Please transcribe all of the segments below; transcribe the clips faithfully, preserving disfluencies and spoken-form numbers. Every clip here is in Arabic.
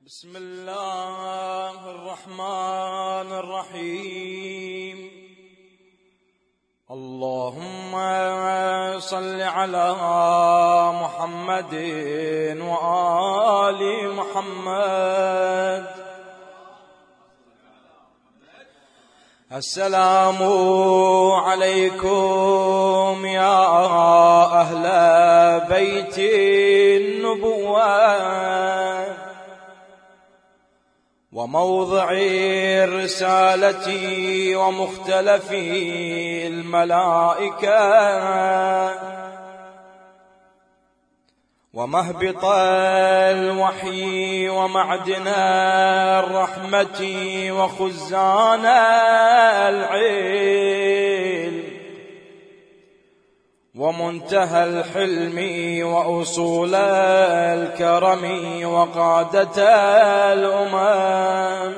بسم الله الرحمن الرحيم. اللهم صل على محمد وآل محمد. السلام عليكم يا أهل بيت النبوة وموضع الرسالة ومختلف الملائكة ومهبط الوحي ومعدن الرحمة وخزان العلم ومنتهى الحلم وأصول الكرم وقادة الأمم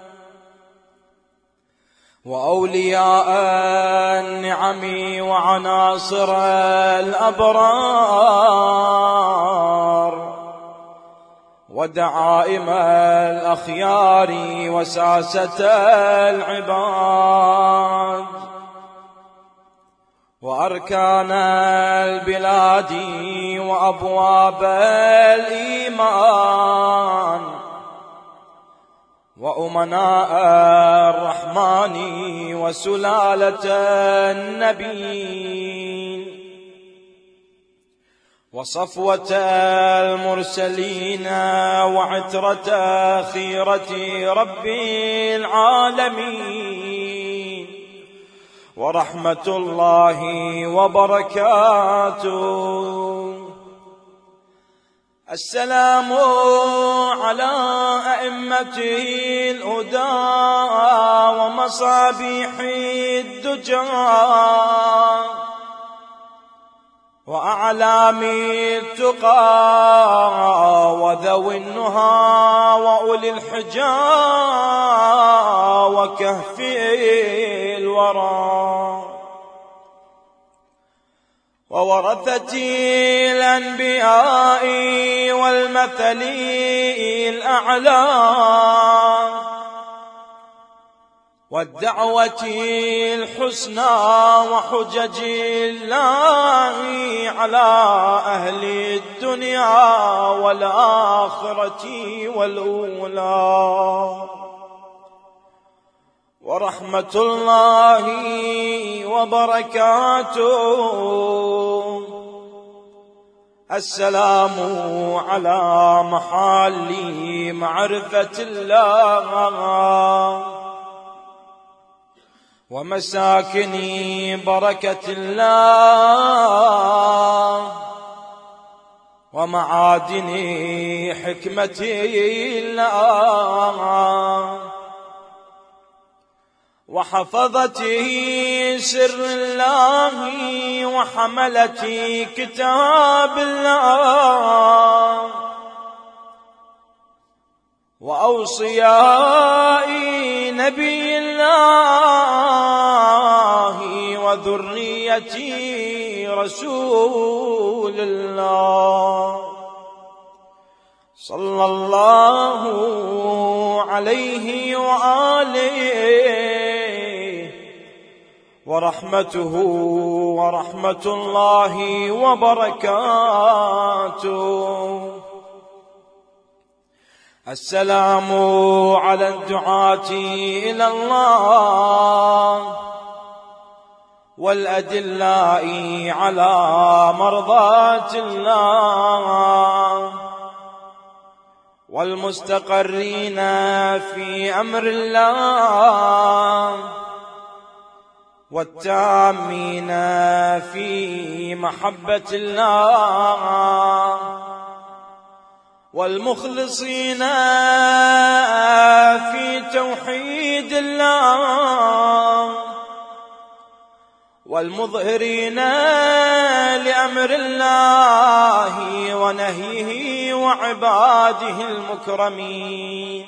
وأولياء النعم وعناصر الأبرار ودعائم الأخيار وساسة العباد وأركان البلاد وأبواب الإيمان وأمناء الرحمن وسلالة النبيين وصفوة المرسلين وعترة خيرة رب العالمين ورحمة الله وبركاته. السلام على أئمة الهدى ومصابيح الدجى وأعلام التقى وذوي النهى وأولي الحجى وكهف الورى وورثة الأنبياء والمثل الأعلى والدعوة الحسنى وحجج الله على أهل الدنيا والآخرة والأولى ورحمة الله وبركاته. السلام على محال معرفة الله ومساكن بركة الله ومعادن حكمة الله وحفظته سر الله وحملة كتاب الله وأوصياء نبي الله وذرية رسول الله صلى الله عليه وآله ورحمته ورحمة الله وبركاته. السلام على الدعاة إلى الله والأدلاء على مرضاة الله والمستقرين في أمر الله والتامين في محبة الله والمخلصين في توحيد الله والمظهرين لأمر الله ونهيه وعباده المكرمين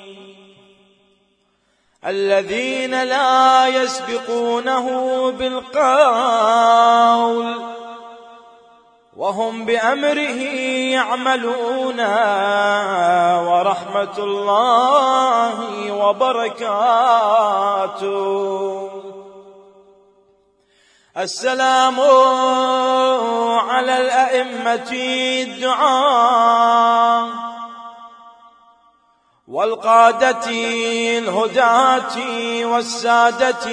الذين لا يسبقونه بالقول وهم بأمره يعملون ورحمة الله وبركاته. السلام على الأئمة الدعاة والقادة الهداة والسادة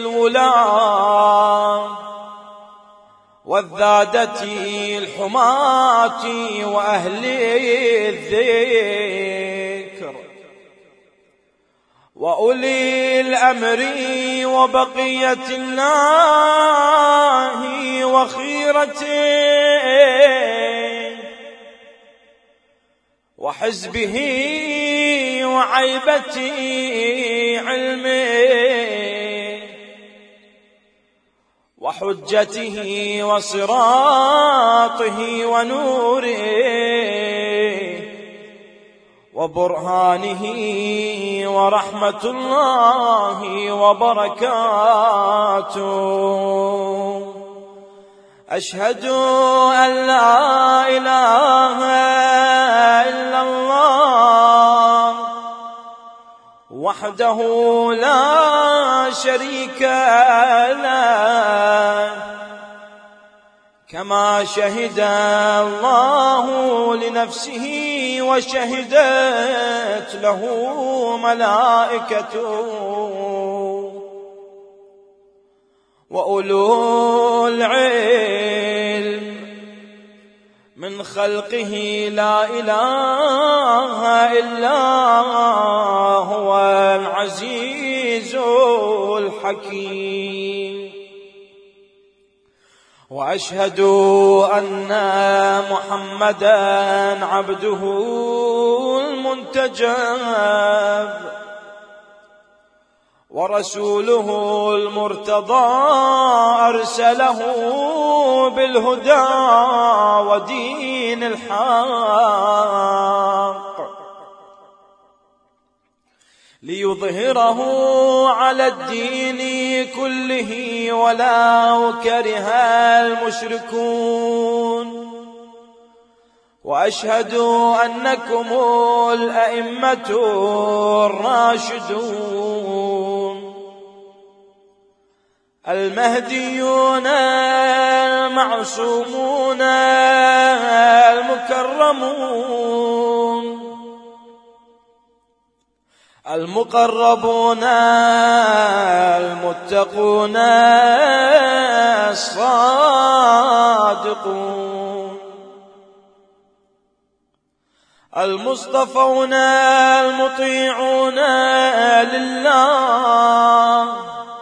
الولاة والذادة الحماة وأهل الذكر وأولي الأمر وبقية الله وخيرته وحزبه وعيبة علمه وحجته وصراطه ونوره وبرهانه ورحمة الله وبركاته. أشهد أن لا إله إلا الله وحده لا شريك له، كما شهد الله لنفسه وشهدت له ملائكته وأولو العلم من خلقه. لا إله إلا هو العزيز الحكيم. وأشهد أن محمدًا عبده المنتجب ورسوله المرتضى، أرسله بالهدى ودين الحق ليظهره على الدين كله ولو كره المشركون. وأشهد أنكم الأئمة الراشدون المهديون المعصومون المكرمون المقربون المتقون الصادقون المصطفون المطيعون لله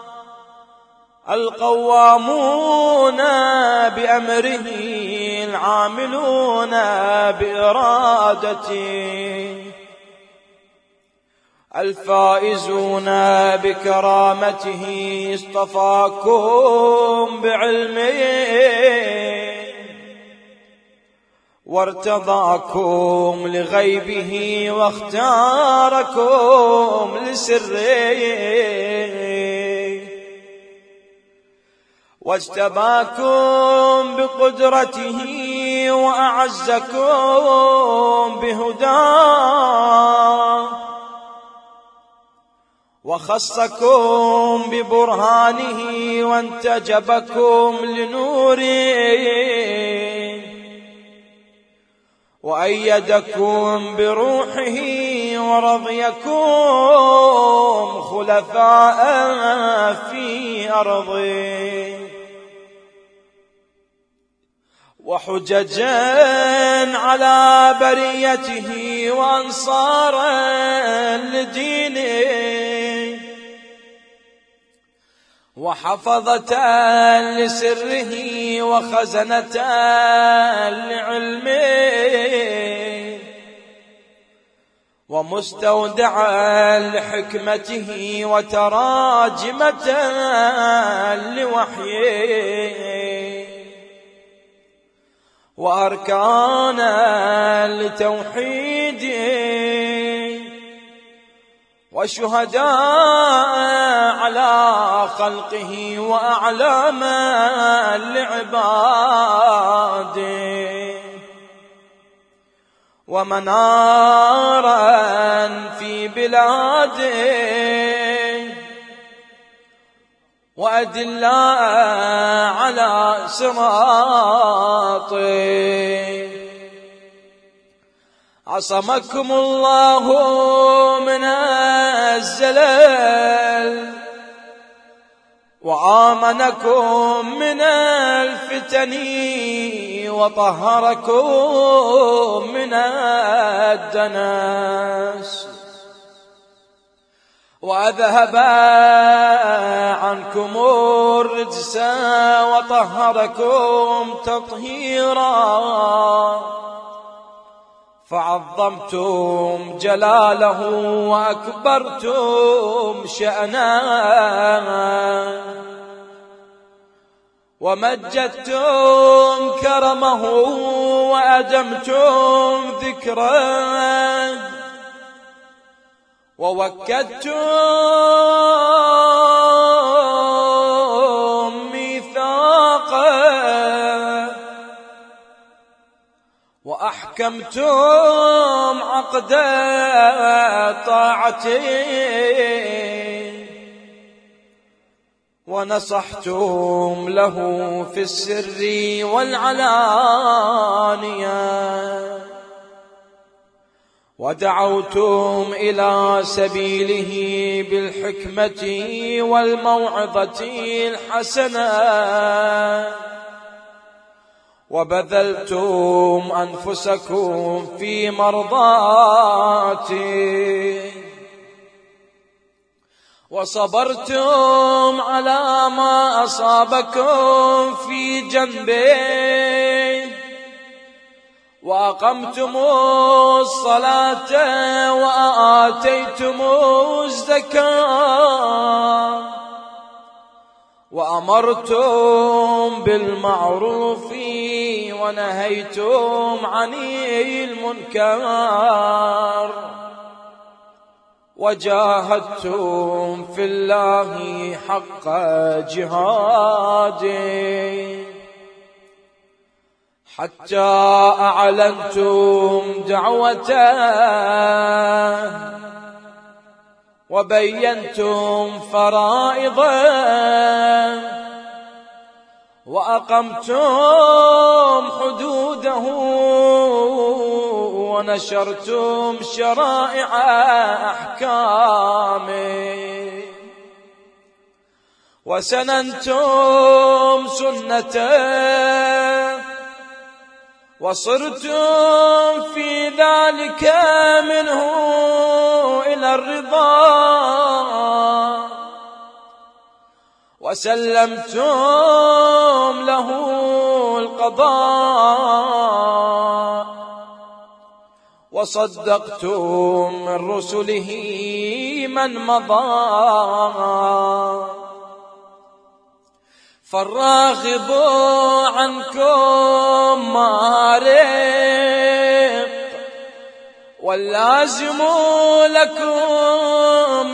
القوامون بأمره العاملون بإرادته الفائزون بكرامته اصطفاكم بعلمه وارتضاكم لغيبه واختاركم لسره واجتباكم بقدرته وأعزكم بهداه وخصكم ببرهانه وانتجبكم لنوره وأيدكم بروحه ورضيكم خلفاء في أرضه وحججا على بريته وأنصارا لدينه وحفظة لسره وخزنة لعلمه ومستودعا لحكمته وتراجمة لوحيه وأركانا لتوحيده وشهداء على خلقه وأعلاما لعباده ومنارا في بلاده وأدلاء على صراطه. عصمكم الله من الزلل وآمنكم من الفتن وطهركم من الدنس وأذهب عنكم الرجس وطهركم تطهيرا فعظمتم جلاله وأكبرتم شأنه ومجدتم كرمه وأدمتم ذكره ووكدتم ميثاقه وأحكمتم عقد طاعته ونصحتم له في السر والعلانية ودعوتم إلى سبيله بالحكمة والموعظة الحسنة وبذلتم أنفسكم في مرضاته وصبرتم على ما أصابكم في جنبه وأقمتم الصلاة وآتيتم الزكاة وأمرتم بالمعروف ونهيتم عن المنكر وجاهدتم في الله حق جهاده حتى أعلنتم دعوته وبينتم فرائضه وأقمتم حدوده ونشرتم شرائع أحكامه وسننتم سنته وصرتم في ذلك منه إلى الرضا وسلمتم له القضاء وصدقتم من رسله من مضى فالراغب عنكم مارق واللازم لكم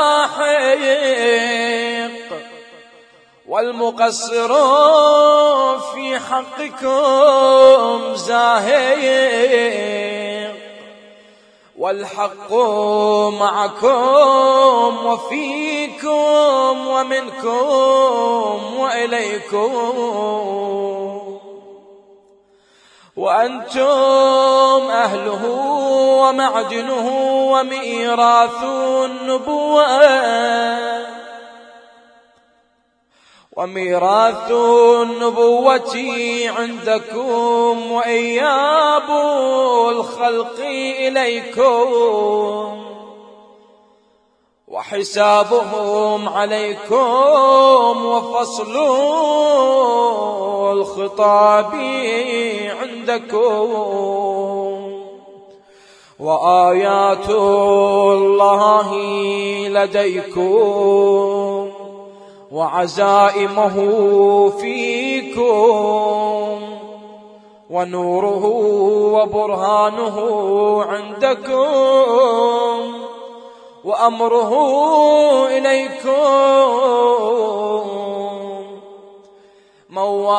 لاحق والمقصر في حقكم زاهق والحق معكم وفيكم ومنكم وإليكم وأنتم أهله ومعدنه وميراث النبوة وميراث النبوة عندكم وإياب الخلق إليكم وحسابهم عليكم وفصل الخطاب عندكم وآيات الله لديكم وعزائمه فيكم ونوره وبرهانه عندكم وأمره إليكم من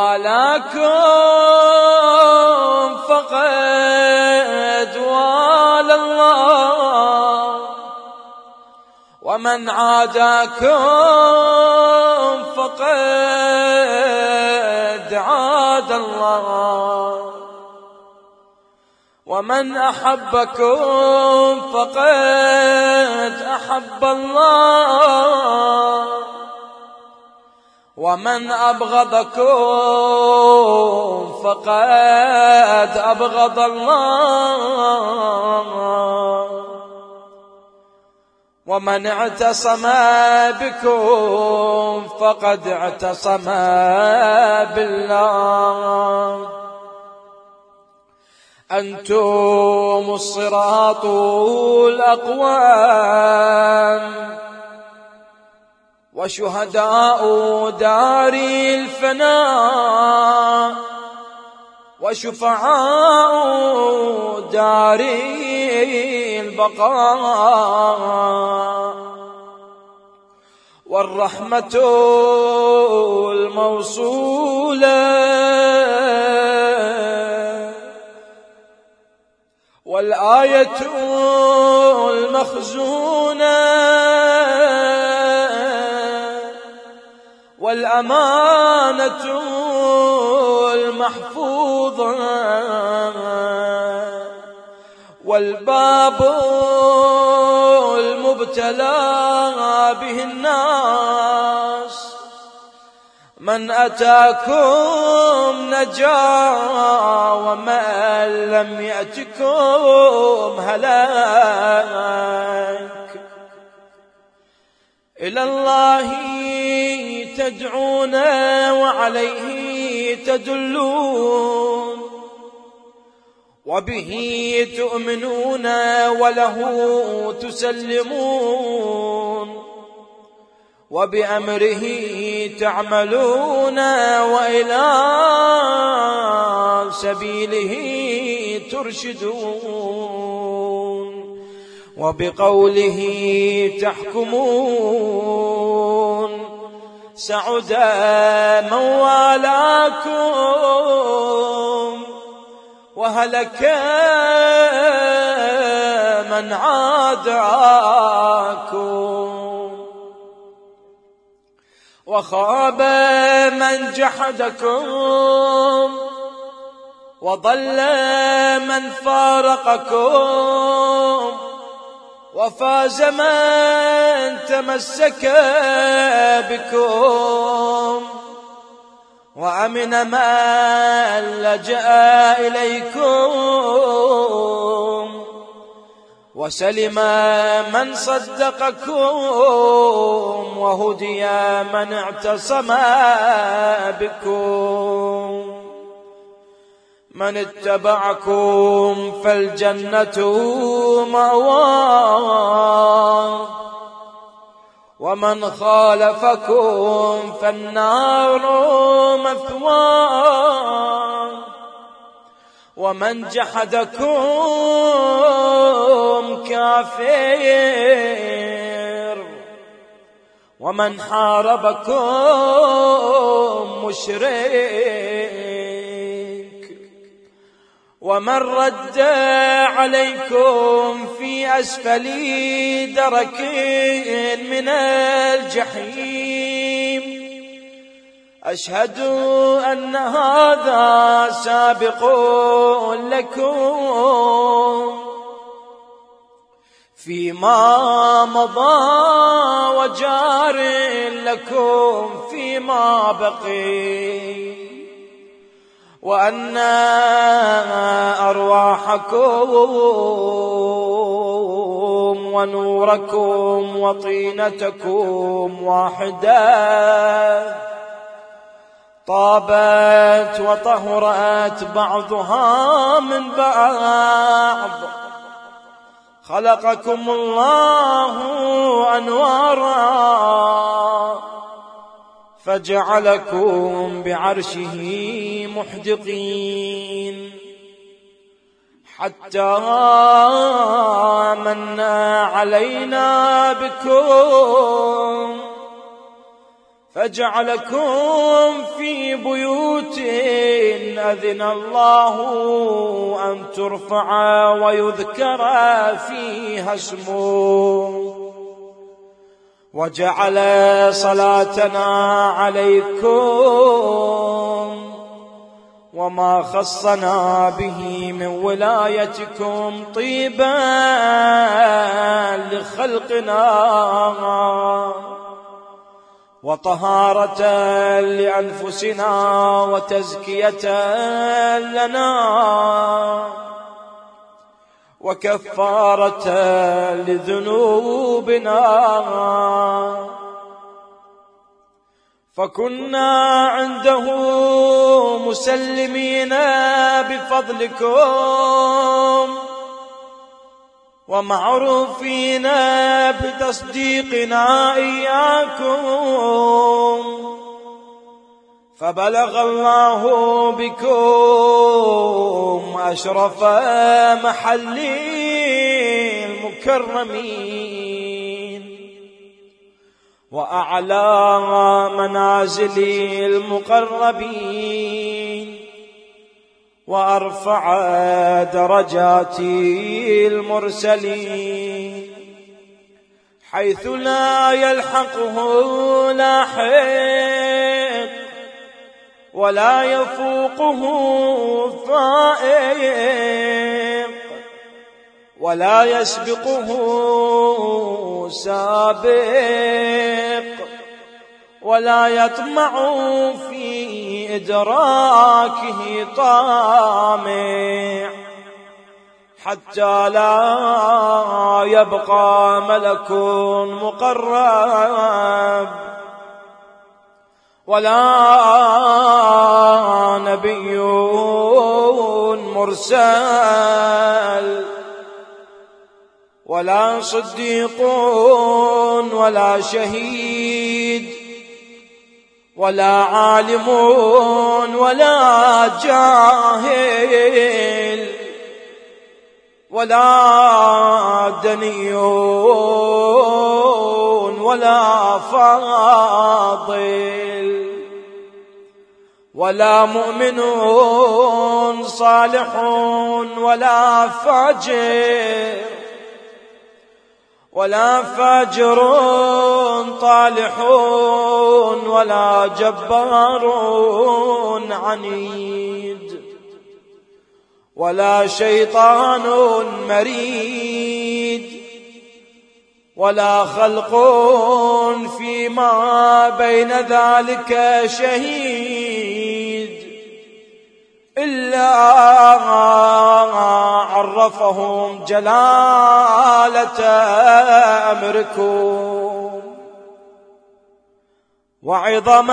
والاكم فقد والى الله ومن عاداكم فقد عاد الله ومن أحبكم فقد أحب الله ومن أبغضكم فقد أبغض الله ومن اعتصم بكم فقد اعتصم بالله أنتم الصراط الأقوام وشهداء دار الفناء وشفعاء دار البقاء والرحمة الموصولة والآية المخزونة والأمانة المحفوظة والباب المبتلى به الناس من أتاكم نجا ومن لم يأتكم هلاك إلى الله تدعون وعليه تدلون وبه تؤمنون وله تسلمون وبأمره تعملون وإلى سبيله ترشدون وبقوله تحكمون سعد من والاكم وهلك من عاداكم وخاب من جحدكم وضل من فارقكم وفاز من تمسك بكم وأمن من لجأ إليكم وسلم من صدقكم وهدي من اعتصم بكم من اتبعكم فالجنة مأواه ومن خالفكم فالنار مثواه ومن جحدكم كافر ومن حاربكم مشرك ومن رد عليكم في أسفل درك من الجحيم أشهد أن هذا سابق لكم فيما مضى وجار لكم فيما بقي وأن أرواحكم ونوركم وطينتكم واحدة طابت وطهرت بعضها من بعض خلقكم الله أنوارا فجعلكم بعرشه محدقين حتى من علينا بكم فجعلكم في بيوت أذن الله أن ترفع ويذكر فيها اسمه، وجعل صلاتنا عليكم وما خصنا به من ولايتكم طيبا لخلقنا وطهارة لأنفسنا وتزكية لنا وكفارة لذنوبنا. فكنا عنده مسلمين بفضلكم ومعروفين بتصديقنا إياكم، فبلغ الله بكم أشرف محل المكرمين وأعلى منازل المقربين وأرفع درجات المرسلين، حيث لا يلحقه لاحق ولا يفوقه فائق ولا يسبقه سابق ولا يطمع في إدراكه طامع، حتى لا يبقى ملك مقرب ولا نبي مرسل ولا صديق ولا شهيد ولا عالم ولا جاهل ولا دني ولا فاضل ولا مؤمن صالح ولا فاجر ولا فاجر طالح ولا جبار عنيد ولا شيطان مريد ولا خلق فيما بين ذلك شهيد، إلا عرفهم جلالة أمركم وعظم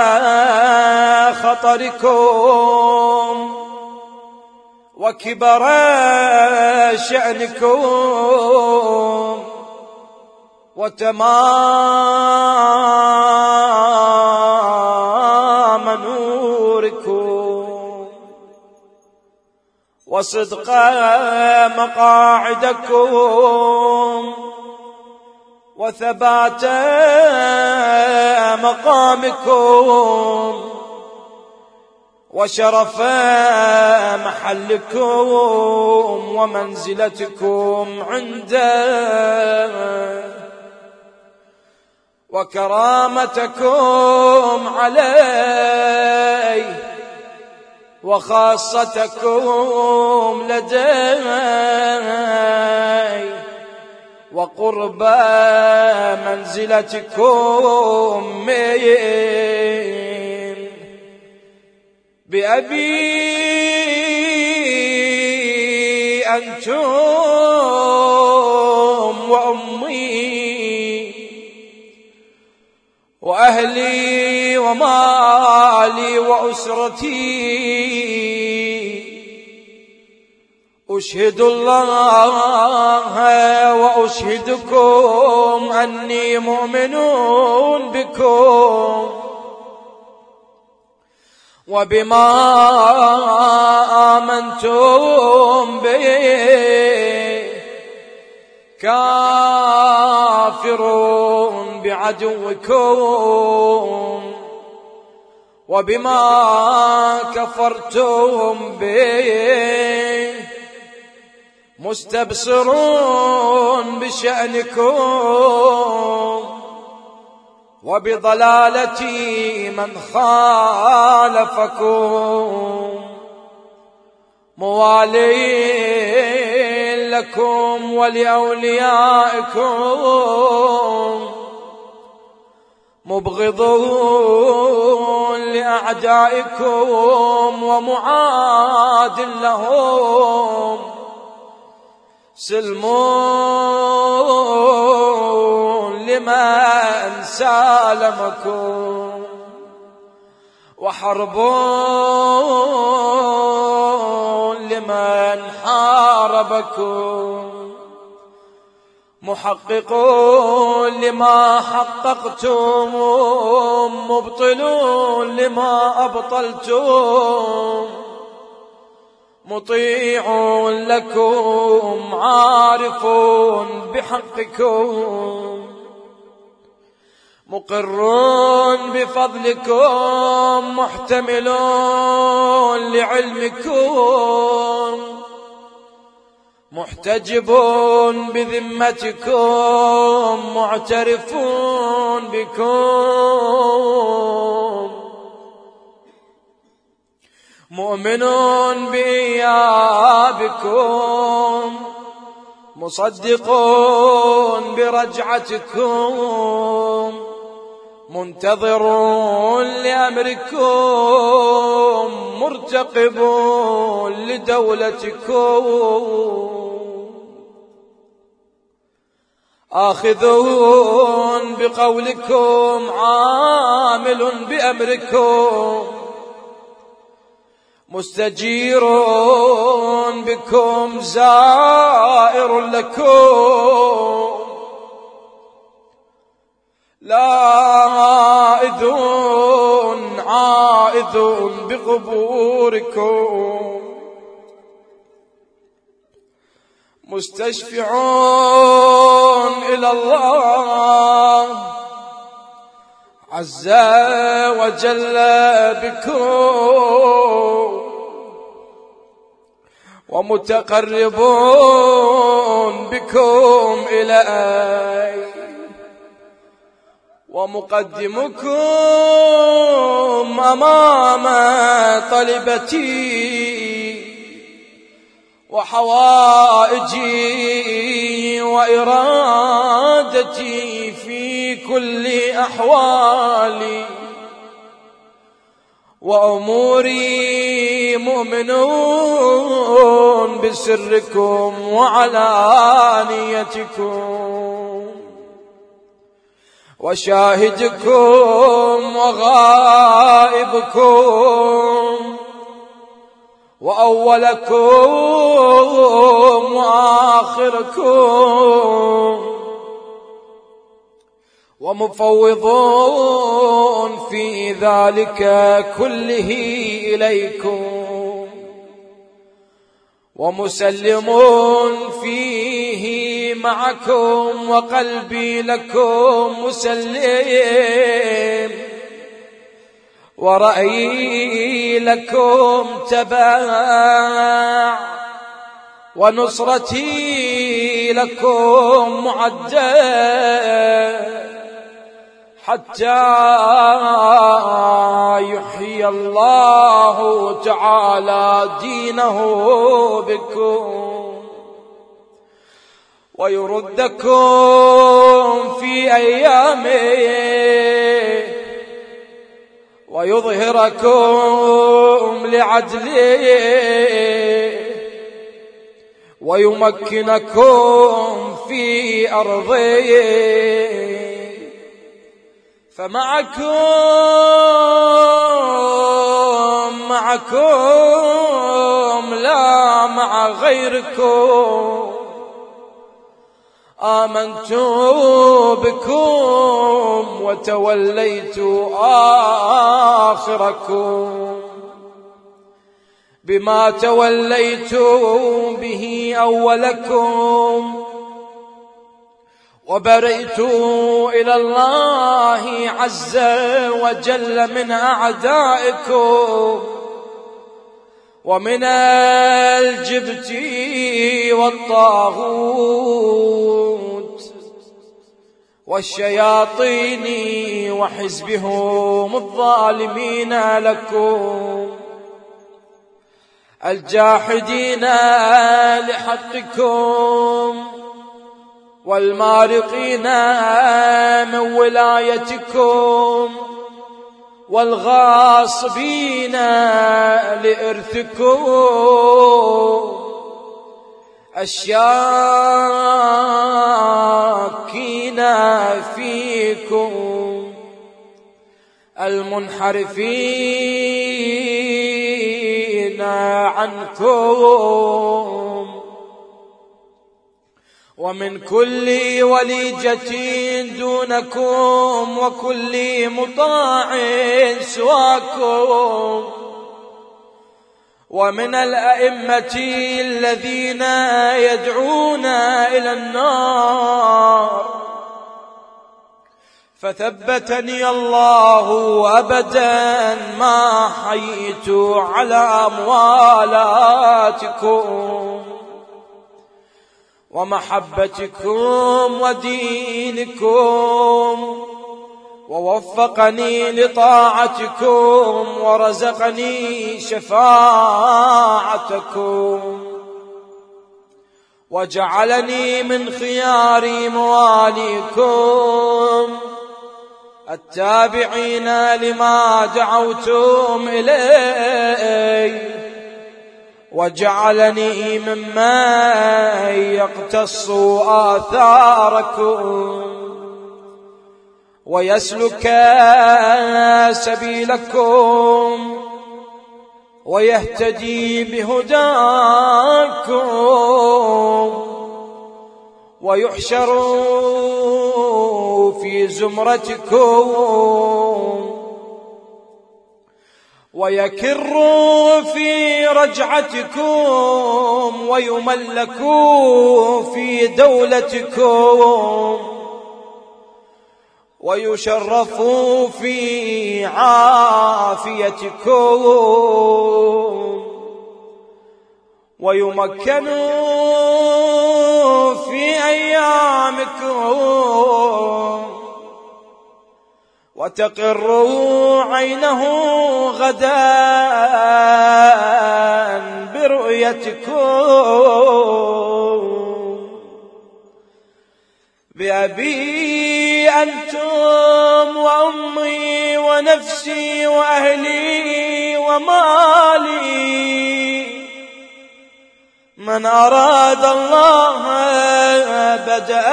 خطركم وكبر شأنكم وتمام نوركم وصدق مقاعدكم وثبات مقامكم وشرف محلكم ومنزلتكم عنده وكرامتكم عليه وخاصتكم لديه وقرب منزلتكم من بأبي أنتم وأمي وأهلي ومالي وأسرتي، أشهد الله وأشهدكم أني مؤمن بكم وبما آمنتم به كافرون بعدوكم وبما كفرتم به مستبصرون بشأنكم وبضلالة من خالفكم موالين لكم ولأوليائكم مبغضون لأعدائكم ومعاد لهم سلمون لمن سالمكم وحربون لمن حاربكم محققون لما حققتم مبطلون لما أبطلتم مطيعون لكم عارفون بحقكم مقرون بفضلكم محتملون لعلمكم محتجبون بذمتكم معترفون بكم مؤمنون بإيابكم مصدقون برجعتكم منتظرون لأمركم مرتقبون لدولتكم آخذون بقولكم عامل بأمركم مستجير بكم زائر لكم لائذ عائذ بقبوركم مستشفعون إلى الله عز وجل بكم ومتقربون بكم إليه ومقدمكم أمام طلبتي وحوائجي وإرادتي في كل أحوالي وأموري مؤمنون بسركم وعلانيتكم وشاهدكم وغائبكم وأولكم وآخركم ومفوضون في ذلك كله إليكم ومسلمون فيه معكم وقلبي لكم مسلم ورأيي لكم تبع ونصرتي لكم معدة حتى يحيي الله تعالى دينه بكم ويردكم في أيامه ويظهركم لعدله ويمكنكم في أرضه فمعكم معكم لا مع غيركم آمنت بكم وتوليت آخركم بما توليت به أولكم، وبرئت إلى الله عز وجل من أعدائكم ومن الجبت والطاغوت والشياطين وحزبهم الظالمين لكم الجاحدين لحقكم والمارقين من ولايتكم والغاصبين لإرثكم الشاكين فيكم المنحرفين عنكم، ومن كل وليجة دونكم وكل مطاع سواكم، ومن الأئمة الذين يدعون إلى النار، فثبتني الله أبدا ما حييت على أموالاتكم ومحبتكم ودينكم، ووفقني لطاعتكم ورزقني شفاعتكم، وجعلني من خيار مواليكم التابعين لما دعوتم إليه، وجعلني ممن يقتص آثاركم ويسلك سبيلكم ويهتدي بهداكم ويحشر في زمرتكم ويكر في رجعتكم ويملك في دولتكم ويشرف في عافيتكم ويمكن في أيامكم وتقر عينه غدا برؤيتكم. بأبي أنتم وأمي ونفسي وأهلي ومالي، من أراد الله بدأ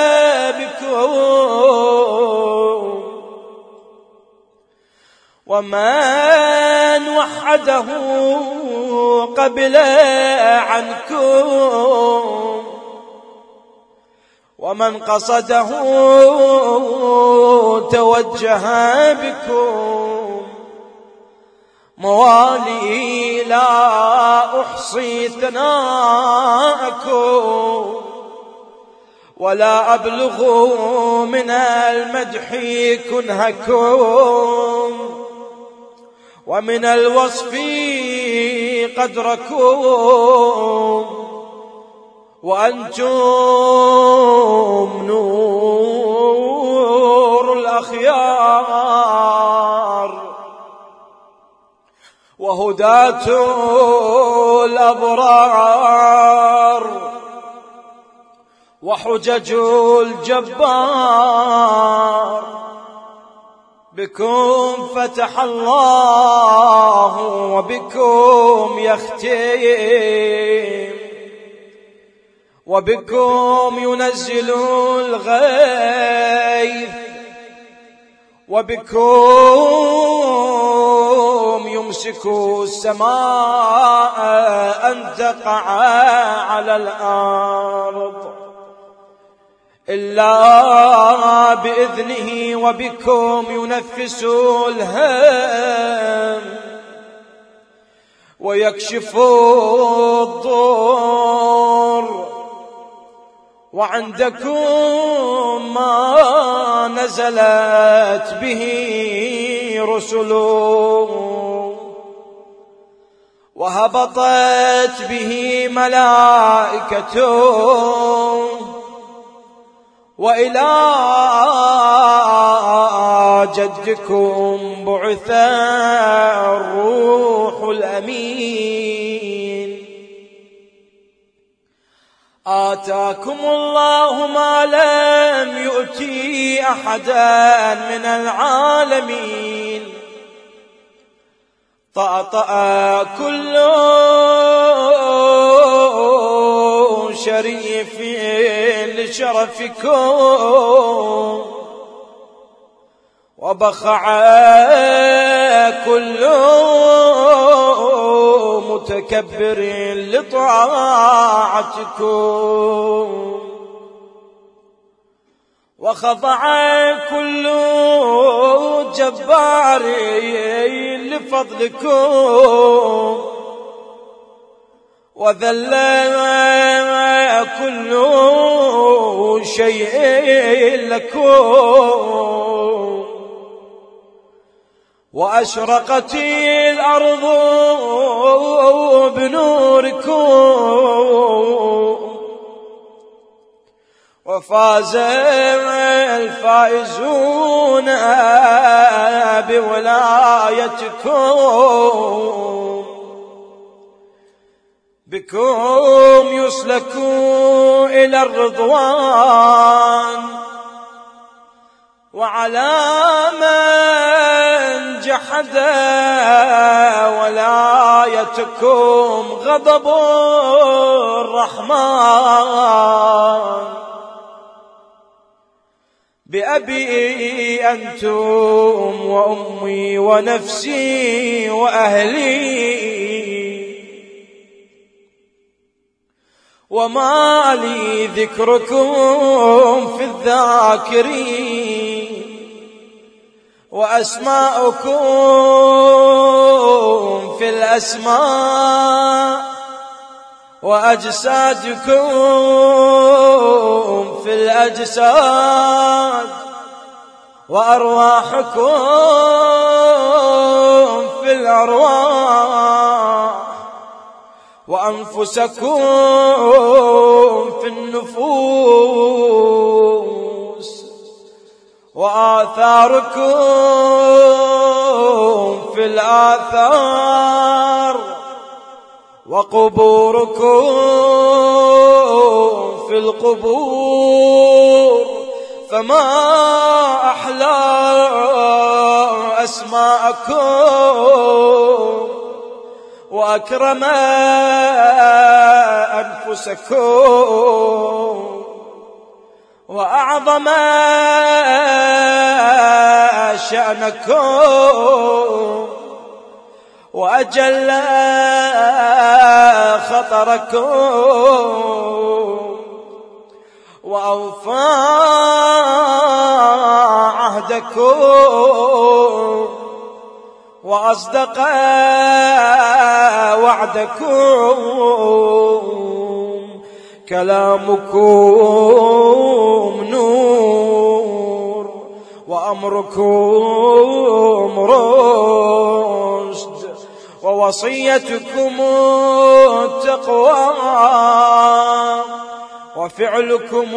بكم، ومن وحده قبل عنكم، ومن قصده توجه بكم. موالي لا أحصي ثناءكم ولا أبلغ من المدح كنهكم، ومن الوصف قدركم، وأنتم نور الأخيار وهداة الأبرار وحجج الجبار. بكم فتح الله وبكم يختم، وبكم ينزل الغيث، وبكم يمسك السماء أن تقع على الأرض إلا بإذنه، وبكم ينفس الهم، ويكشف الضر، وعندكم ما نزلت به رسل وهبطت به ملائكة، وإلى جدكم بعث الروح الأمين. آتاكم الله ما لم يؤتي أحدا من العالمين، طأطأ كل شريف لشرفكم، وبخع كل متكبر لطاعتكم، وخضع كل جبار لفضلكم، وذل كل شيء لكم، وأشرقت الأرض بنوركم، وفاز الفائزون بولايتكم، بكم يسلك إلى الرضوان، وعلى من جحد ولايتكم غضب الرحمن. بأبي أنتم وأمي ونفسي وأهلي، وما لي ذكركم في الذاكرين، وأسماؤكم في الأسماء، وأجسادكم في الأجساد، وأرواحكم في الأرواح، وأنفسكم في النفوس، وآثاركم في الآثار، وقبوركم في القبور. فما أحلى أسماءكم، وأكرم أنفسكم، وأعظم شأنكم، وأجل خطركم، وأوفى عهدكم، وأصدق وعدكم. كلامكم نور، وأمركم رشد، ووصيتكم التقوى، وفعلكم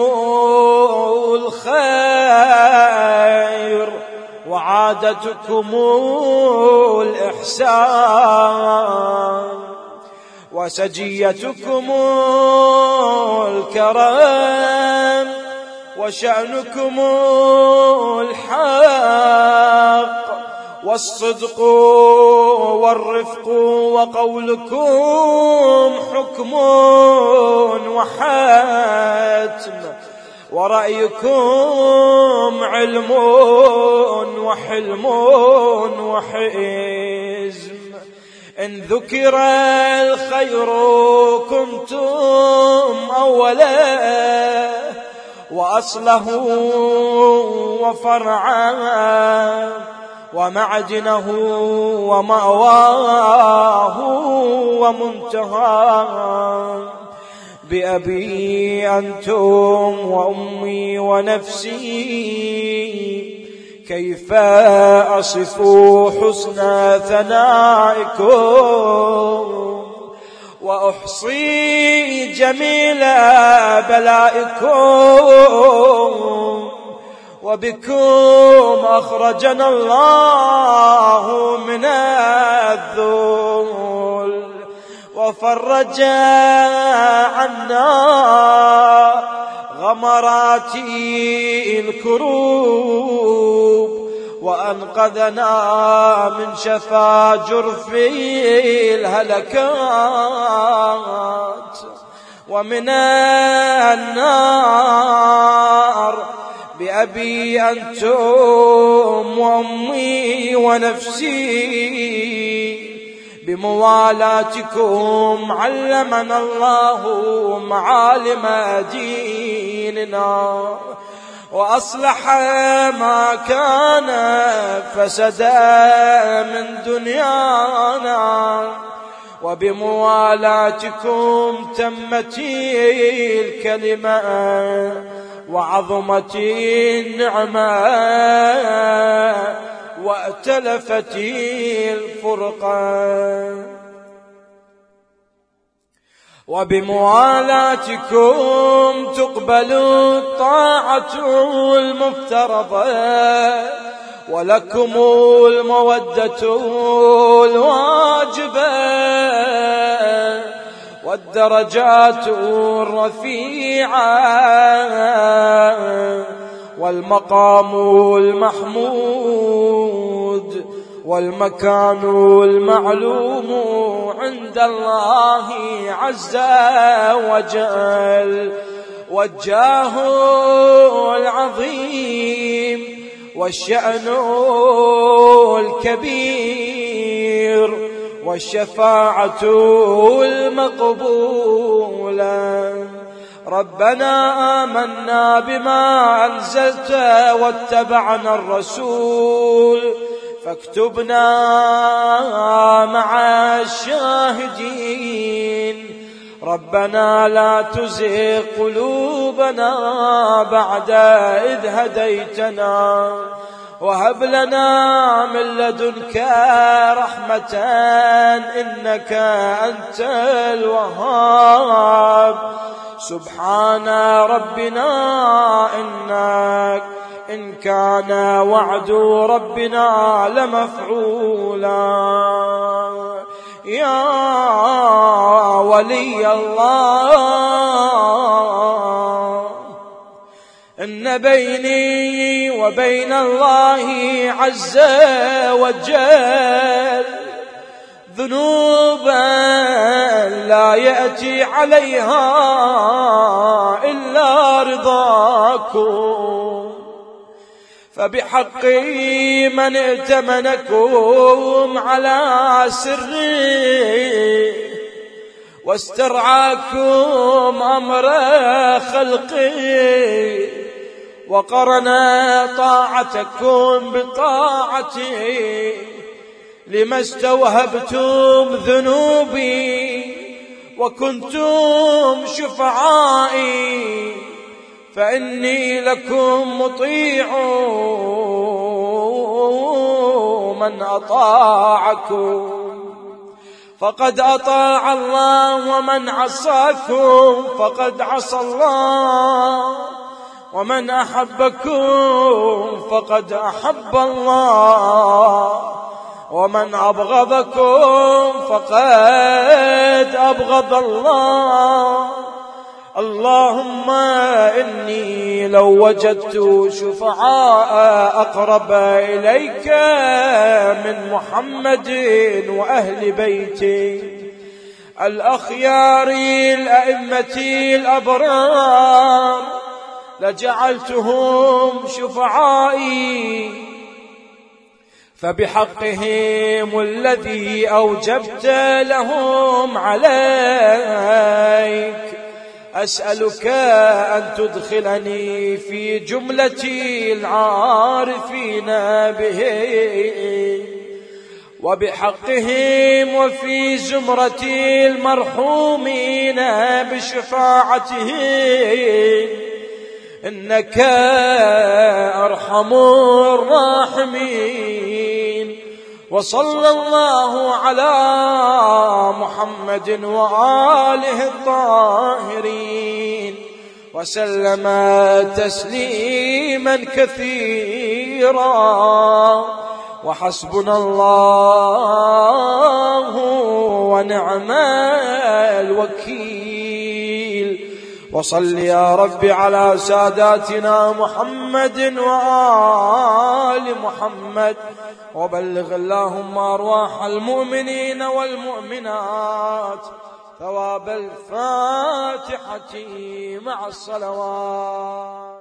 الخير، وعادتكم الإحسان، وسجيتكم الكرم، وشأنكم الحق، والصدق والرفق، وقولكم حكم وحتم، ورأيكم علم وحلم وحزم. إن ذكر الخير كنتم أولا، وأصله وفرعا، ومعدنه ومأواه ومنتهاه. بأبي أنتم وأمي ونفسي كيف أصف حسن ثنائكم وأحصي جميل بلائكم. وبكم أخرجنا الله من الذل وفرج عنا غمرات الكروب وأنقذنا من شفا جرف الهلكات ومن النار. بأبي أنتم وأمي ونفسي بموالاتكم علمنا الله معالم ديننا وأصلح ما كان فسد من دنيانا. وبموالاتكم تمت الكلمة وعظمت النعمة وأتلفت الفرقة. وبموالاتكم تقبل الطاعة المفترضة ولكم المودة الواجبة والدرجات الرفيعة والمقام المحمود والمكان المعلوم عند الله عز وجل والجاه العظيم والشأن الكبير والشفاعة المقبولة. ربنا آمنا بما أنزلت واتبعنا الرسول فاكتبنا مع الشاهدين. ربنا لا تزغ قلوبنا بعد إذ هديتنا وهب لنا من لدنك رحمة إنك أنت الوهاب. سبحان ربنا إنك إن كان وعد ربنا لمفعولا. يا ولي الله إن بيني وبين الله عز وجل ذنوبا لا يأتي عليها إلا رضاكم. فبحق من ائتمنكم على سري واسترعاكم أمر خلقي وقرن طاعتكم بطاعتي لما استوهبتم ذنوبي وكنتم شفعائي فإني لكم مطيع من أطاعكم فقد أطاع الله ومن عصاكم فقد عصى الله ومن أحبكم فقد أحب الله ومن أبغضكم فقد أبغض الله. اللهم إني لو وجدت شفعاء أقرب إليك من محمد وأهل بيته الأخيار الأئمة الأبرار لجعلتهم شفعائي فبحقهم الذي أوجبت لهم عليك أسألك أن تدخلني في جملة العارفين به وبحقهم وفي زمرة المرحومين بشفاعتهم، إنك أرحم الراحمين. وصلى الله على محمد وآله الطاهرين وسلم تسليما كثيرا. وحسبنا الله ونعم الوكيل. وصل يا رب على ساداتنا محمد وآل محمد، وبلغ اللهم أرواح المؤمنين والمؤمنات ثواب الفاتحة مع الصلوات.